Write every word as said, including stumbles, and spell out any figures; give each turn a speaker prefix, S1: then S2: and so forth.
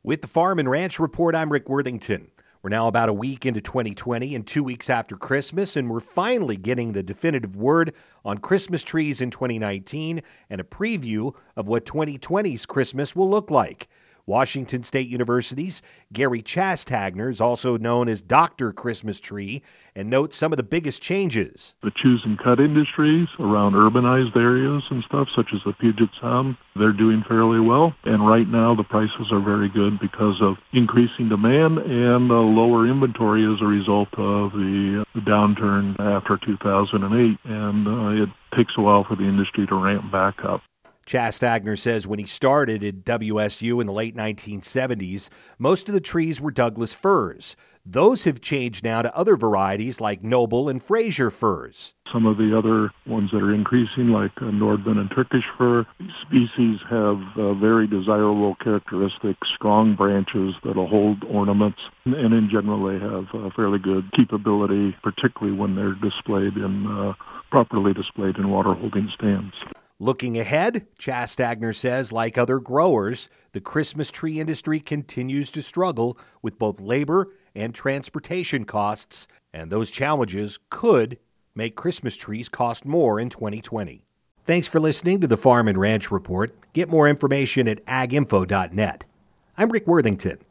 S1: With the Farm and Ranch Report, I'm Rick Worthington. We're now about a week into twenty twenty and two weeks after Christmas, and we're finally getting the definitive word on Christmas trees in twenty nineteen and a preview of what twenty twenty's Christmas will look like. Washington State University's Gary Chastagner is also known as Doctor Christmas Tree and notes some of the biggest changes.
S2: The choose and cut industries around urbanized areas and stuff, such as the Puget Sound, they're doing fairly well. And right now the prices are very good because of increasing demand and uh, lower inventory as a result of the, the downturn after two thousand eight. And uh, it takes a while for the industry to ramp back up.
S1: Chastagner says when he started at W S U in the late nineteen seventies, most of the trees were Douglas firs. Those have changed now to other varieties like Noble and Fraser firs.
S2: Some of the other ones that are increasing, like uh, Nordman and Turkish fir, these species have uh, very desirable characteristics, strong branches that'll hold ornaments, and in general they have uh, fairly good keepability, particularly when they're displayed in uh, properly displayed in water-holding stands.
S1: Looking ahead, Chastagner says, like other growers, the Christmas tree industry continues to struggle with both labor and transportation costs, and those challenges could make Christmas trees cost more in twenty twenty. Thanks for listening to the Farm and Ranch Report. Get more information at ag info dot net. I'm Rick Worthington.